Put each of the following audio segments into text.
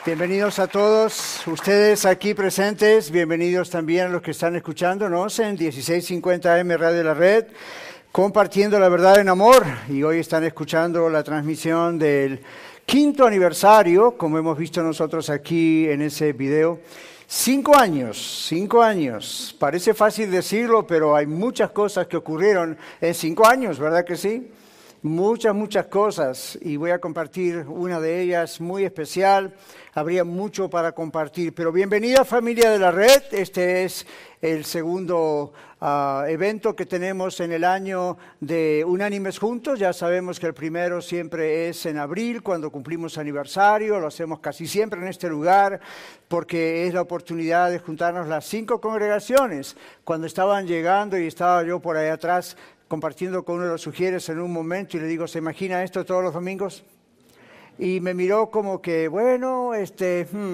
Bienvenidos a todos ustedes aquí presentes, bienvenidos también a los que están escuchándonos en 1650 AM Radio La Red, compartiendo la verdad en amor, y hoy están escuchando la transmisión del 5º aniversario, como hemos visto nosotros aquí en ese video. 5 años, parece fácil decirlo, pero hay muchas cosas que ocurrieron en 5 años, ¿verdad que sí? Muchas cosas, y voy a compartir una de ellas muy especial. Habría mucho para compartir, pero bienvenida familia de la red. Este es el segundo evento que tenemos en el año de Unánimes Juntos. Ya sabemos que el primero siempre es en abril, cuando cumplimos aniversario. Lo hacemos casi siempre en este lugar, porque es la oportunidad de juntarnos las 5 congregaciones. Cuando estaban llegando y estaba yo por ahí atrás compartiendo con uno de los sugieres en un momento, y le digo, ¿se imagina esto todos los domingos? Y me miró como que, bueno, Esto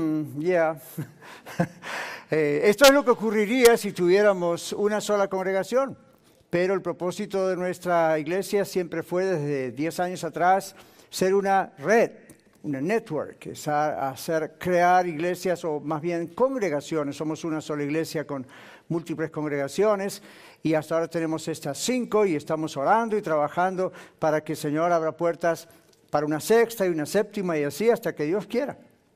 es lo que ocurriría si tuviéramos una sola congregación. Pero el propósito de nuestra iglesia siempre fue, desde 10 años atrás, ser una red, una network, crear iglesias, o más bien congregaciones. Somos una sola iglesia con múltiples congregaciones, y hasta ahora tenemos estas 5, y estamos orando y trabajando para que el Señor abra puertas para una 6ª y una 7ª, y así hasta que Dios quiera.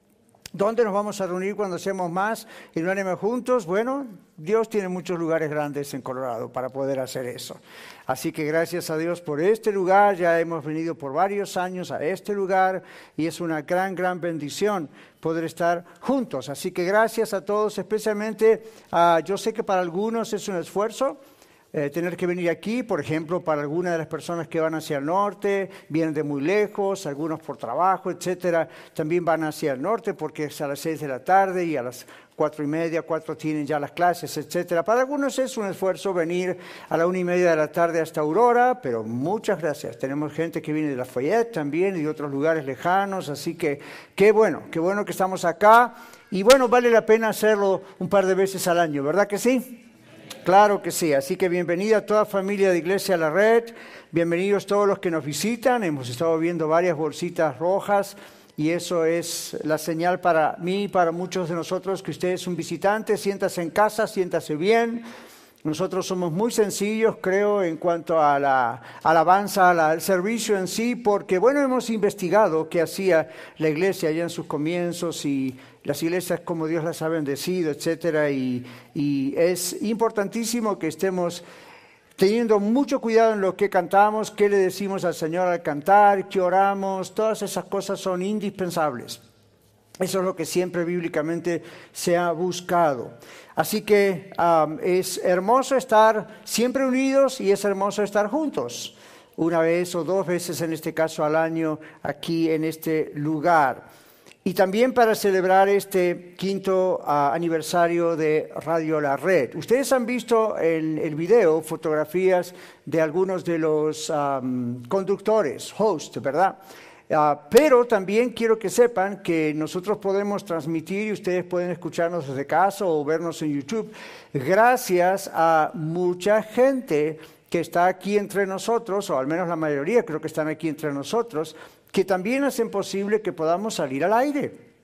¿Dónde nos vamos a reunir cuando seamos más y no Unánimes Juntos? Bueno, Dios tiene muchos lugares grandes en Colorado para poder hacer eso. Así que gracias a Dios por este lugar. Ya hemos venido por varios años a este lugar y es una gran bendición poder estar juntos. Así que gracias a todos, especialmente yo sé que para algunos es un esfuerzo tener que venir aquí, por ejemplo, para algunas de las personas que van hacia el norte, vienen de muy lejos, algunos por trabajo, etcétera, también van hacia el norte porque es a las 6 de la tarde y a las 4:30, 4 tienen ya las clases, etcétera. Para algunos es un esfuerzo venir a la 1:30 de la tarde hasta Aurora, pero muchas gracias. Tenemos gente que viene de Lafayette también y de otros lugares lejanos, así que qué bueno que estamos acá. Y bueno, vale la pena hacerlo un par de veces al año, ¿verdad que sí? Claro que sí, así que bienvenida a toda familia de Iglesia La Red, bienvenidos todos los que nos visitan. Hemos estado viendo varias bolsitas rojas y eso es la señal para mí y para muchos de nosotros que usted es un visitante. Siéntase en casa, siéntase bien. Nosotros somos muy sencillos, creo, en cuanto a la alabanza, al servicio en sí, porque, bueno, hemos investigado qué hacía la iglesia allá en sus comienzos y las iglesias como Dios las ha bendecido, etcétera, y es importantísimo que estemos teniendo mucho cuidado en lo que cantamos, qué le decimos al Señor al cantar, qué oramos. Todas esas cosas son indispensables. Eso es lo que siempre bíblicamente se ha buscado. Así que es hermoso estar siempre unidos y es hermoso estar juntos, una vez o 2 veces en este caso al año aquí en este lugar. Y también para celebrar este 5º aniversario de Radio La Red. Ustedes han visto en el video fotografías de algunos de los conductores, hosts, ¿verdad? Pero también quiero que sepan que nosotros podemos transmitir y ustedes pueden escucharnos desde casa o vernos en YouTube gracias a mucha gente que está aquí entre nosotros, o al menos la mayoría creo que están aquí entre nosotros, que también hacen posible que podamos salir al aire.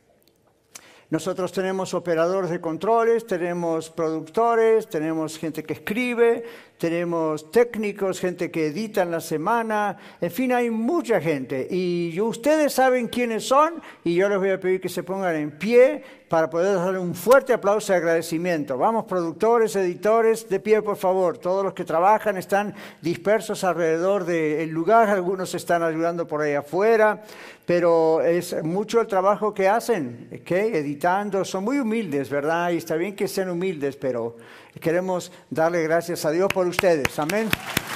Nosotros tenemos operadores de controles, tenemos productores, tenemos gente que escribe, tenemos técnicos, gente que edita en la semana, en fin, hay mucha gente. Y ustedes saben quiénes son y yo les voy a pedir que se pongan en pie para poder darle un fuerte aplauso de agradecimiento. Vamos, productores, editores, de pie por favor. Todos los que trabajan están dispersos alrededor del lugar, algunos están ayudando por ahí afuera, pero es mucho el trabajo que hacen, editando. Son muy humildes, ¿verdad? Y está bien que sean humildes, pero queremos darle gracias a Dios por ustedes. Amén.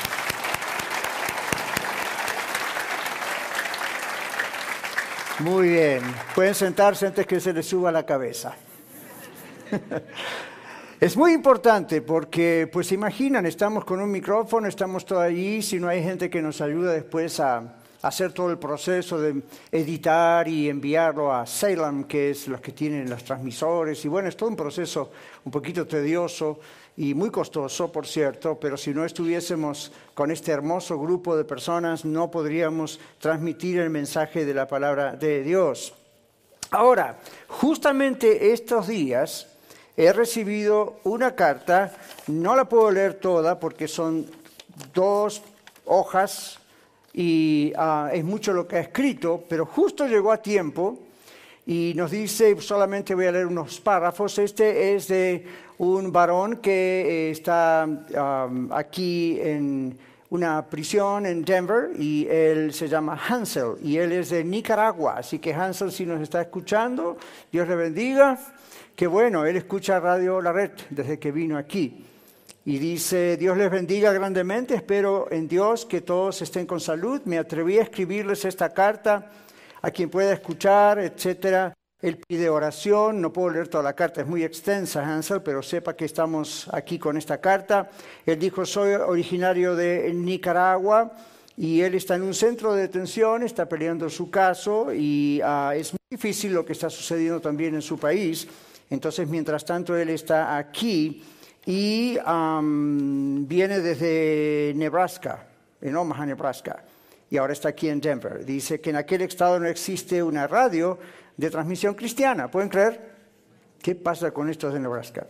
Muy bien. Pueden sentarse antes que se les suba la cabeza. Es muy importante porque, pues imaginan, estamos con un micrófono, estamos todos allí, si no hay gente que nos ayuda después a hacer todo el proceso de editar y enviarlo a Salem, que es los que tienen los transmisores, y bueno, es todo un proceso un poquito tedioso y muy costoso, por cierto, pero si no estuviésemos con este hermoso grupo de personas, no podríamos transmitir el mensaje de la palabra de Dios. Ahora, justamente estos días he recibido una carta, no la puedo leer toda porque son 2 hojas y es mucho lo que ha escrito, pero justo llegó a tiempo y nos dice, solamente voy a leer unos párrafos. Este es de un varón que está aquí en una prisión en Denver y él se llama Hansel y él es de Nicaragua. Así que Hansel, si nos está escuchando, Dios le bendiga. Qué bueno, él escucha Radio La Red desde que vino aquí. Y dice, Dios les bendiga grandemente, espero en Dios que todos estén con salud. Me atreví a escribirles esta carta a quien pueda escuchar, etcétera. Él pide oración, no puedo leer toda la carta, es muy extensa, Hansel, pero sepa que estamos aquí con esta carta. Él dijo, soy originario de Nicaragua y él está en un centro de detención, está peleando su caso y es muy difícil lo que está sucediendo también en su país. Entonces, mientras tanto, él está aquí y viene desde Nebraska, en Omaha, Nebraska, y ahora está aquí en Denver. Dice que en aquel estado no existe una radio de transmisión cristiana. ¿Pueden creer? ¿Qué pasa con estos de Nebraska?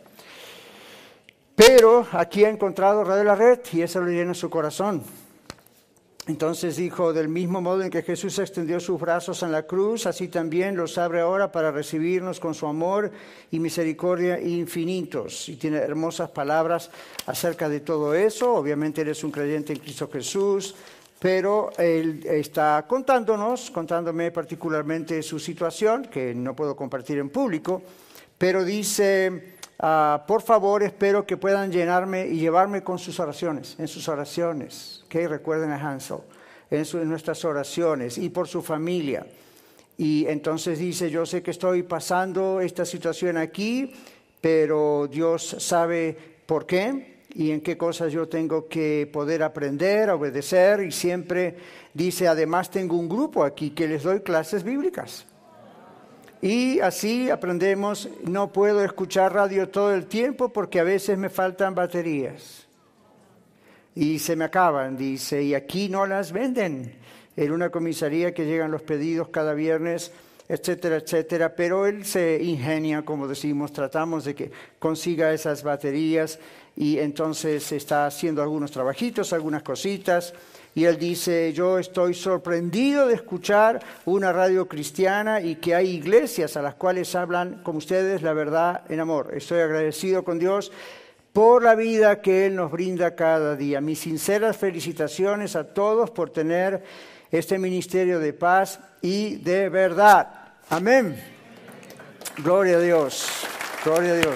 Pero aquí ha encontrado Radio La Red y eso le llena su corazón. Entonces dijo, del mismo modo en que Jesús extendió sus brazos en la cruz, así también los abre ahora para recibirnos con su amor y misericordia infinitos. Y tiene hermosas palabras acerca de todo eso. Obviamente él es un creyente en Cristo Jesús, pero él está contándome particularmente su situación, que no puedo compartir en público, pero dice, por favor, espero que puedan llenarme y llevarme con sus oraciones, en sus oraciones, que recuerden a Hansel, en nuestras oraciones y por su familia. Y entonces dice, yo sé que estoy pasando esta situación aquí, pero Dios sabe por qué y en qué cosas yo tengo que poder aprender, obedecer. Y siempre dice, además tengo un grupo aquí que les doy clases bíblicas. Y así aprendemos. No puedo escuchar radio todo el tiempo porque a veces me faltan baterías. Y se me acaban, dice, y aquí no las venden. En una comisaría que llegan los pedidos cada viernes, etcétera, etcétera. Pero él se ingenia, como decimos, tratamos de que consiga esas baterías. Y entonces está haciendo algunos trabajitos, algunas cositas. Y él dice, yo estoy sorprendido de escuchar una radio cristiana y que hay iglesias a las cuales hablan, como ustedes, la verdad en amor. Estoy agradecido con Dios por la vida que Él nos brinda cada día. Mis sinceras felicitaciones a todos por tener este ministerio de paz y de verdad. Amén. Gloria a Dios. Gloria a Dios.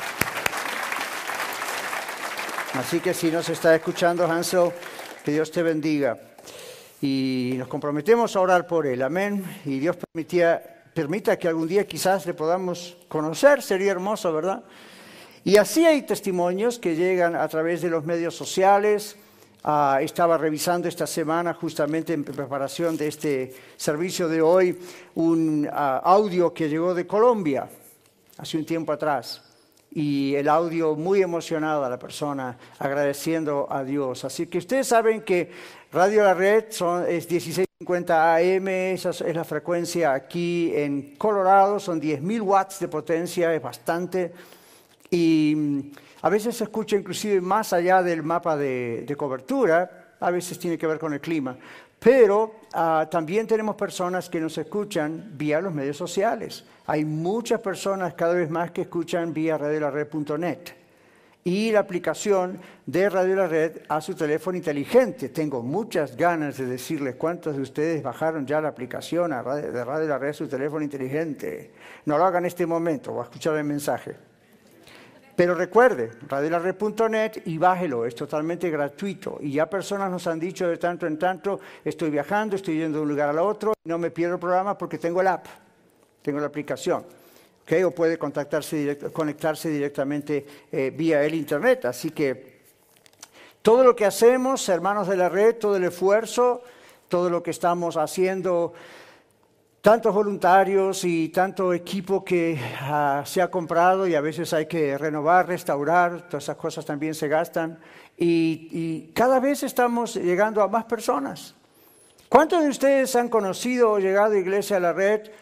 Así que si nos está escuchando, Hansel, que Dios te bendiga. Y nos comprometemos a orar por él. Amén. Y Dios permita que algún día quizás le podamos conocer. Sería hermoso, ¿verdad? Y así hay testimonios que llegan a través de los medios sociales. Estaba revisando esta semana, justamente en preparación de este servicio de hoy, un audio que llegó de Colombia hace un tiempo atrás. Y el audio muy emocionado a la persona, agradeciendo a Dios. Así que ustedes saben que Radio La Red es 1650 AM, esa es la frecuencia aquí en Colorado, son 10,000 watts de potencia, es bastante. Y a veces se escucha inclusive más allá del mapa de cobertura, a veces tiene que ver con el clima. Pero también tenemos personas que nos escuchan vía los medios sociales. Hay muchas personas cada vez más que escuchan vía radiolared.net y la aplicación de Radio La Red a su teléfono inteligente. Tengo muchas ganas de decirles cuántos de ustedes bajaron ya la aplicación de Radio La Red a su teléfono inteligente. No lo hagan en este momento, va a escuchar el mensaje. Pero recuerde, radiolared.net y bájelo, es totalmente gratuito. Y ya personas nos han dicho de tanto en tanto, estoy viajando, estoy yendo de un lugar al otro, no me pierdo el programa porque tengo el app, tengo la aplicación. ¿Okay? O puede conectarse directamente vía el internet. Así que todo lo que hacemos, hermanos de la red, todo el esfuerzo, todo lo que estamos haciendo, tantos voluntarios y tanto equipo que se ha comprado y a veces hay que renovar, restaurar, todas esas cosas también se gastan. Y cada vez estamos llegando a más personas. ¿Cuántos de ustedes han conocido o llegado a Iglesia a la Red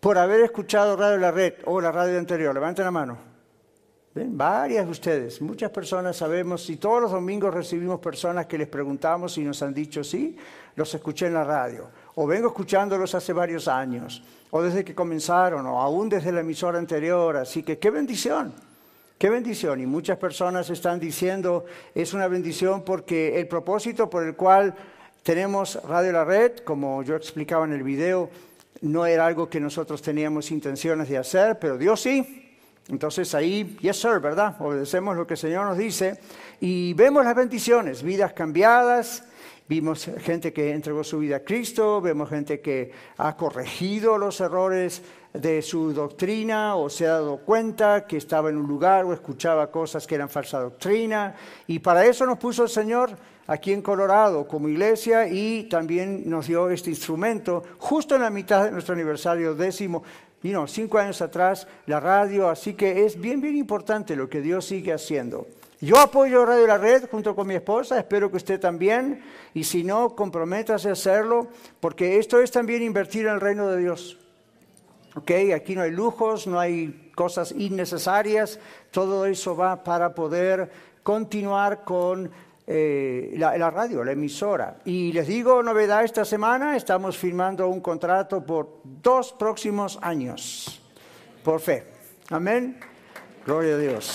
por haber escuchado Radio La Red o la radio anterior? Levanten la mano. ¿Ven? Varias de ustedes, muchas personas sabemos, y todos los domingos recibimos personas que les preguntamos y nos han dicho, sí, los escuché en la radio, o vengo escuchándolos hace varios años, o desde que comenzaron, o aún desde la emisora anterior, así que qué bendición, y muchas personas están diciendo, es una bendición porque el propósito por el cual tenemos Radio La Red, como yo explicaba en el video, no era algo que nosotros teníamos intenciones de hacer, pero Dios sí. Entonces ahí, yes sir, ¿verdad? Obedecemos lo que el Señor nos dice y vemos las bendiciones, vidas cambiadas, vimos gente que entregó su vida a Cristo, vemos gente que ha corregido los errores de su doctrina o se ha dado cuenta que estaba en un lugar o escuchaba cosas que eran falsa doctrina y para eso nos puso el Señor aquí en Colorado como iglesia y también nos dio este instrumento justo en la mitad de nuestro aniversario 10º. 5 años atrás, la radio, así que es bien importante lo que Dios sigue haciendo. Yo apoyo Radio La Red junto con mi esposa, espero que usted también, y si no, comprométase a hacerlo, porque esto es también invertir en el reino de Dios. ¿Okay? Aquí no hay lujos, no hay cosas innecesarias, todo eso va para poder continuar con la radio, la emisora. Y les digo, novedad esta semana, estamos firmando un contrato por 2 próximos años, por fe. Amén. Gloria a Dios.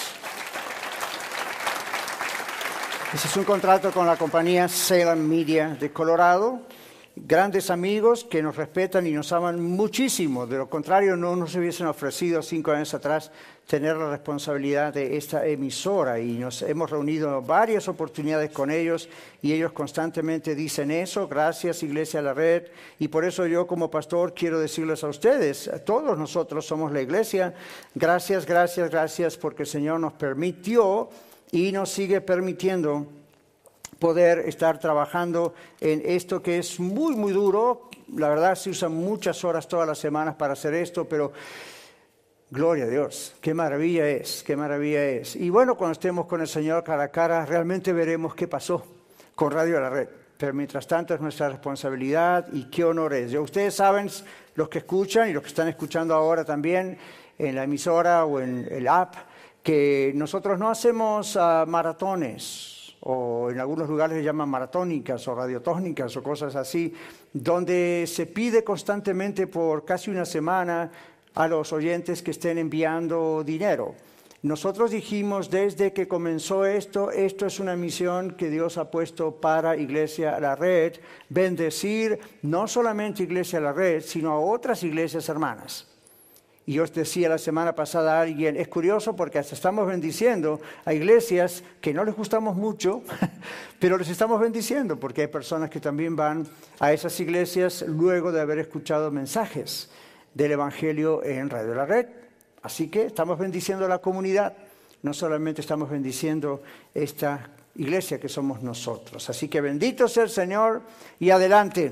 Ese es un contrato con la compañía Salem Media de Colorado. Grandes amigos que nos respetan y nos aman muchísimo. De lo contrario, no nos hubiesen ofrecido 5 años atrás tener la responsabilidad de esta emisora. Y nos hemos reunido varias oportunidades con ellos y ellos constantemente dicen eso. Gracias, Iglesia La Red. Y por eso yo como pastor quiero decirles a ustedes, a todos nosotros somos la iglesia. Gracias porque el Señor nos permitió y nos sigue permitiendo poder estar trabajando en esto que es muy duro. La verdad se usan muchas horas todas las semanas para hacer esto, pero gloria a Dios, qué maravilla es. Y bueno, cuando estemos con el Señor cara a cara, realmente veremos qué pasó con Radio La Red. Pero mientras tanto es nuestra responsabilidad y qué honor es. Ya ustedes saben, los que escuchan y los que están escuchando ahora también en la emisora o en el app, que nosotros no hacemos maratones, o en algunos lugares se llaman maratónicas o radiotónicas o cosas así, donde se pide constantemente por casi una semana a los oyentes que estén enviando dinero. Nosotros dijimos desde que comenzó esto es una misión que Dios ha puesto para Iglesia La Red, bendecir no solamente Iglesia La Red, sino a otras iglesias hermanas. Y yo os decía la semana pasada a alguien, es curioso porque hasta estamos bendiciendo a iglesias que no les gustamos mucho, pero les estamos bendiciendo porque hay personas que también van a esas iglesias luego de haber escuchado mensajes del Evangelio en Radio La Red. Así que estamos bendiciendo a la comunidad, no solamente estamos bendiciendo esta iglesia que somos nosotros. Así que bendito sea el Señor y adelante.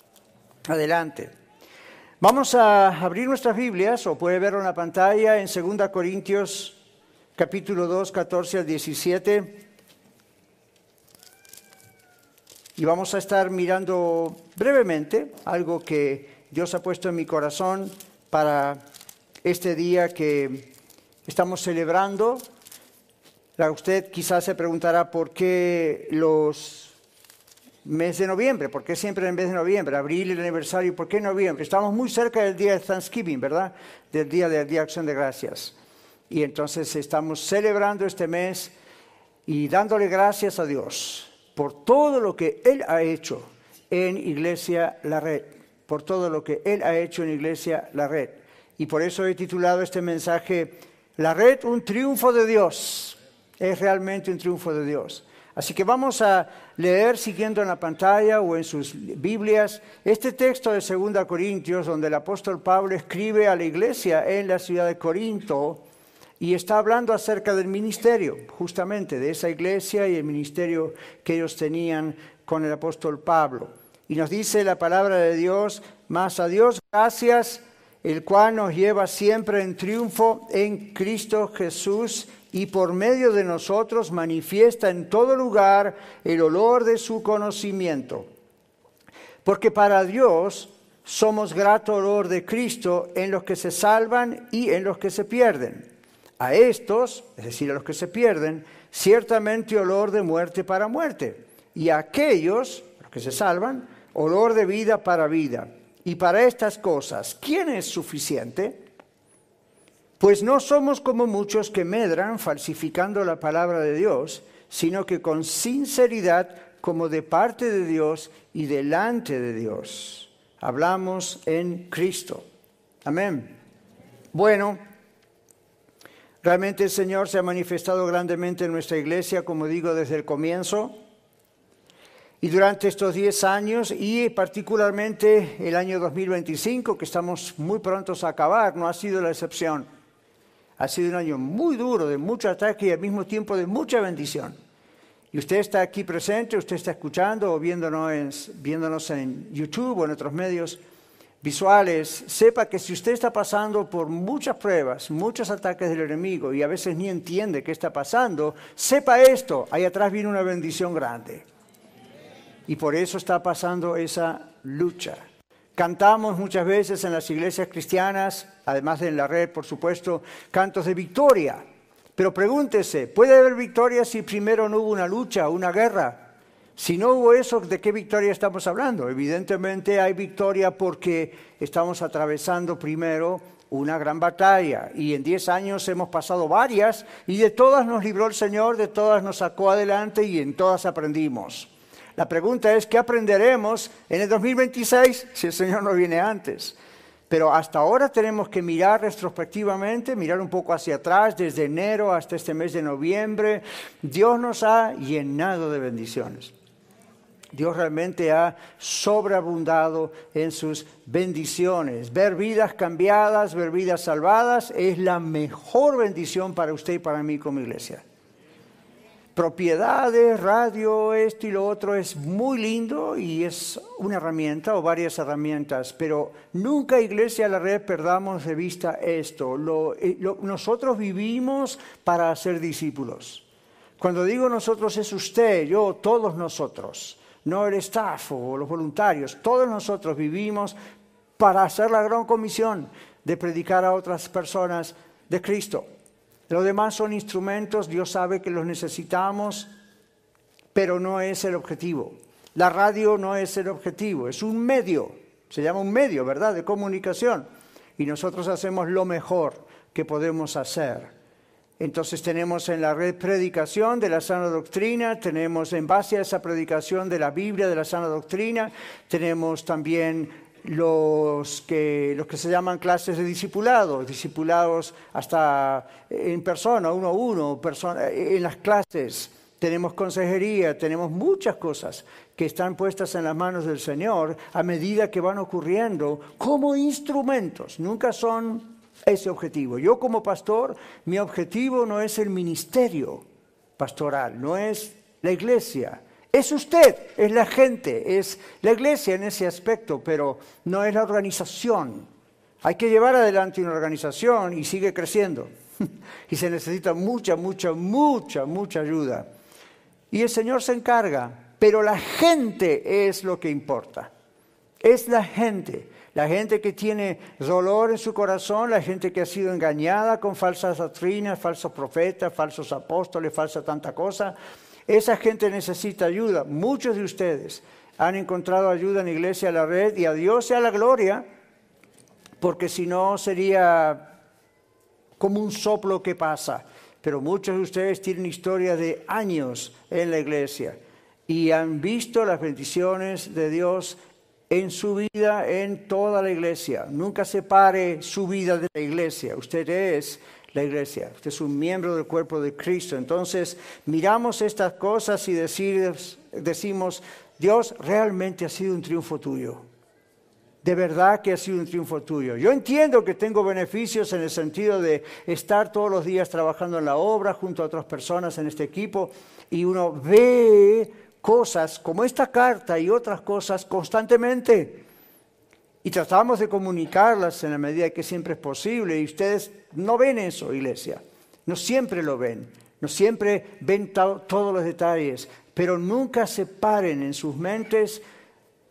Vamos a abrir nuestras Biblias, o puede verlo en la pantalla, en 2 Corintios, capítulo 2, 14 al 17. Y vamos a estar mirando brevemente algo que Dios ha puesto en mi corazón para este día que estamos celebrando. Usted quizás se preguntará por qué los mes de noviembre, ¿por qué siempre en vez de noviembre? Abril, el aniversario, ¿por qué noviembre? Estamos muy cerca del día de Thanksgiving, ¿verdad? Del día de Acción de Gracias. Y entonces estamos celebrando este mes y dándole gracias a Dios por todo lo que Él ha hecho en Iglesia La Red. Por todo lo que Él ha hecho en Iglesia La Red. Y por eso he titulado este mensaje, La Red, un triunfo de Dios. Es realmente un triunfo de Dios. Así que vamos a leer, siguiendo en la pantalla o en sus Biblias, este texto de 2 Corintios, donde el apóstol Pablo escribe a la iglesia en la ciudad de Corinto y está hablando acerca del ministerio, justamente de esa iglesia y el ministerio que ellos tenían con el apóstol Pablo. Y nos dice la palabra de Dios, mas a Dios gracias, el cual nos lleva siempre en triunfo en Cristo Jesús, y por medio de nosotros manifiesta en todo lugar el olor de su conocimiento. Porque para Dios somos grato olor de Cristo en los que se salvan y en los que se pierden. A estos, es decir, a los que se pierden, ciertamente olor de muerte para muerte. Y a aquellos, los que se salvan, olor de vida para vida. Y para estas cosas, ¿quién es suficiente? Pues no somos como muchos que medran falsificando la palabra de Dios, sino que con sinceridad, como de parte de Dios y delante de Dios, hablamos en Cristo. Amén. Bueno, realmente el Señor se ha manifestado grandemente en nuestra iglesia, como digo, desde el comienzo. Y durante estos 10 años, y particularmente el año 2025, que estamos muy prontos a acabar, no ha sido la excepción. Ha sido un año muy duro, de mucho ataque y al mismo tiempo de mucha bendición. Y usted está aquí presente, usted está escuchando o viéndonos en YouTube o en otros medios visuales. Sepa que si usted está pasando por muchas pruebas, muchos ataques del enemigo y a veces ni entiende qué está pasando, sepa esto, ahí atrás viene una bendición grande. Y por eso está pasando esa lucha. Cantamos muchas veces en las iglesias cristianas, además de en la red, por supuesto, cantos de victoria. Pero pregúntese, ¿puede haber victoria si primero no hubo una lucha, una guerra? Si no hubo eso, ¿de qué victoria estamos hablando? Evidentemente hay victoria porque estamos atravesando primero una gran batalla. Y en 10 años hemos pasado varias y de todas nos libró el Señor, de todas nos sacó adelante y en todas aprendimos. La pregunta es, ¿qué aprenderemos en el 2026 si el Señor no viene antes? Pero hasta ahora tenemos que mirar retrospectivamente, mirar un poco hacia atrás, desde enero hasta este mes de noviembre. Dios nos ha llenado de bendiciones. Dios realmente ha sobreabundado en sus bendiciones. Ver vidas cambiadas, ver vidas salvadas, es la mejor bendición para usted y para mí como iglesia. Propiedades, radio, esto y lo otro es muy lindo y es una herramienta o varias herramientas, pero nunca, Iglesia de la Red, perdamos de vista esto. Nosotros vivimos para ser discípulos. Cuando digo nosotros es usted, yo, todos nosotros, no el staff o los voluntarios, todos nosotros vivimos para hacer la gran comisión de predicar a otras personas de Cristo. Los demás son instrumentos, Dios sabe que los necesitamos, pero no es el objetivo. La radio no es el objetivo, es un medio, se llama un medio, ¿verdad?, de comunicación. Y nosotros hacemos lo mejor que podemos hacer. Entonces tenemos en la red predicación de la sana doctrina, tenemos en base a esa predicación de la Biblia, de la sana doctrina, tenemos también los que se llaman clases de discipulados hasta en persona, uno a uno, en las clases. Tenemos consejería, tenemos muchas cosas que están puestas en las manos del Señor a medida que van ocurriendo como instrumentos, nunca son ese objetivo. Yo como pastor, mi objetivo no es el ministerio pastoral, no es la iglesia. Es usted, es la gente, es la iglesia en ese aspecto, pero no es la organización. Hay que llevar adelante una organización y sigue creciendo. Y se necesita mucha ayuda. Y el Señor se encarga, pero la gente es lo que importa. Es la gente que tiene dolor en su corazón, la gente que ha sido engañada con falsas doctrinas, falsos profetas, falsos apóstoles, falsa tanta cosa. Esa gente necesita ayuda. Muchos de ustedes han encontrado ayuda en Iglesia de la Red y a Dios sea la gloria, porque si no sería como un soplo que pasa. Pero muchos de ustedes tienen historia de años en la iglesia y han visto las bendiciones de Dios en su vida, en toda la iglesia. Nunca separe su vida de la iglesia. Usted es la iglesia, usted es un miembro del cuerpo de Cristo. Entonces miramos estas cosas y decimos, Dios, realmente ha sido un triunfo tuyo. De verdad que ha sido un triunfo tuyo. Yo entiendo que tengo beneficios en el sentido de estar todos los días trabajando en la obra junto a otras personas en este equipo y uno ve cosas como esta carta y otras cosas constantemente. Y tratamos de comunicarlas en la medida que siempre es posible. Y ustedes no ven eso, iglesia. No siempre lo ven. No siempre ven todos los detalles. Pero nunca separen en sus mentes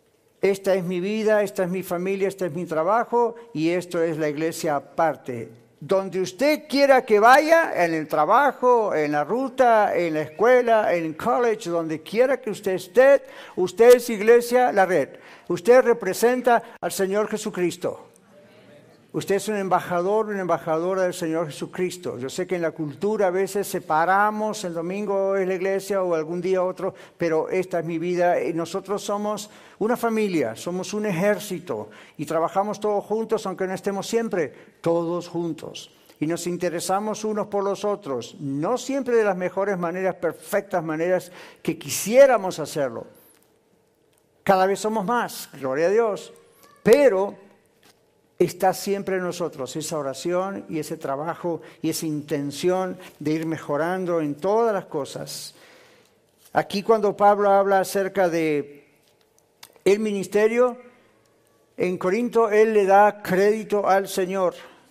esta es mi vida, esta es mi familia, este es mi trabajo y esto es la iglesia aparte. Donde usted quiera que vaya, en el trabajo, en la ruta, en la escuela, en el college, donde quiera que usted esté, usted es Iglesia La Red. Usted representa al Señor Jesucristo. Usted es un embajador, una embajadora del Señor Jesucristo. Yo sé que en la cultura a veces separamos, el domingo es la iglesia o algún día otro, pero esta es mi vida. Y nosotros somos una familia, somos un ejército y trabajamos todos juntos, aunque no estemos siempre, todos juntos. Y nos interesamos unos por los otros, no siempre de las mejores maneras, perfectas maneras que quisiéramos hacerlo. Cada vez somos más, gloria a Dios, pero está siempre en nosotros esa oración y ese trabajo y esa intención de ir mejorando en todas las cosas. Aquí cuando Pablo habla acerca de el ministerio, en Corinto él le da crédito al Señor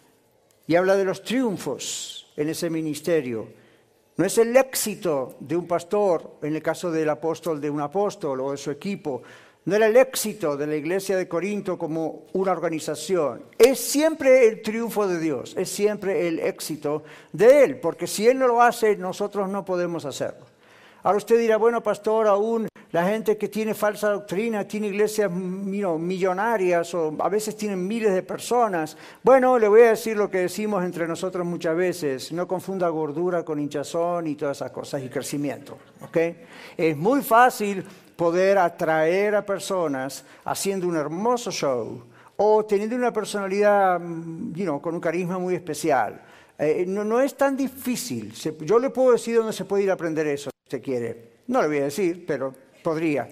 y habla de los triunfos en ese ministerio. No es el éxito de un pastor, en el caso del apóstol, de un apóstol o de su equipo. No era el éxito de la iglesia de Corinto como una organización. Es siempre el triunfo de Dios, es siempre el éxito de Él, porque si Él no lo hace, nosotros no podemos hacerlo. Ahora usted dirá, bueno, pastor, aún la gente que tiene falsa doctrina, tiene iglesias millonarias o a veces tienen miles de personas. Bueno, le voy a decir lo que decimos entre nosotros muchas veces, no confunda gordura con hinchazón y todas esas cosas y crecimiento, ¿ok? Es muy fácil poder atraer a personas haciendo un hermoso show o teniendo una personalidad, con un carisma muy especial. No es tan difícil. Yo le puedo decir dónde se puede ir a aprender eso, si usted quiere. No le voy a decir, pero podría.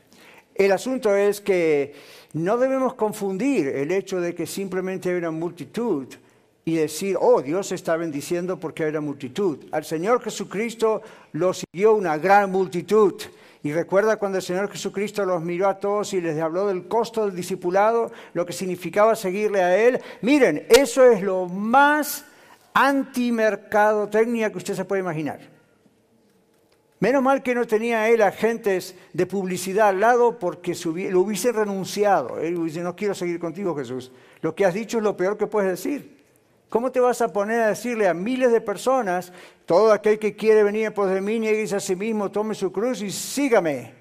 El asunto es que no debemos confundir el hecho de que simplemente hay una multitud y decir, oh, Dios está bendiciendo porque hay una multitud. Al Señor Jesucristo lo siguió una gran multitud. Y recuerda cuando el Señor Jesucristo los miró a todos y les habló del costo del discipulado, lo que significaba seguirle a Él. Miren, eso es lo más antimercadotecnia que usted se puede imaginar. Menos mal que no tenía Él agentes de publicidad al lado porque lo hubiese renunciado. Él dice, no quiero seguir contigo, Jesús. Lo que has dicho es lo peor que puedes decir. ¿Cómo te vas a poner a decirle a miles de personas, todo aquel que quiere venir pos de mí, nieguese a sí mismo, tome su cruz y sígame?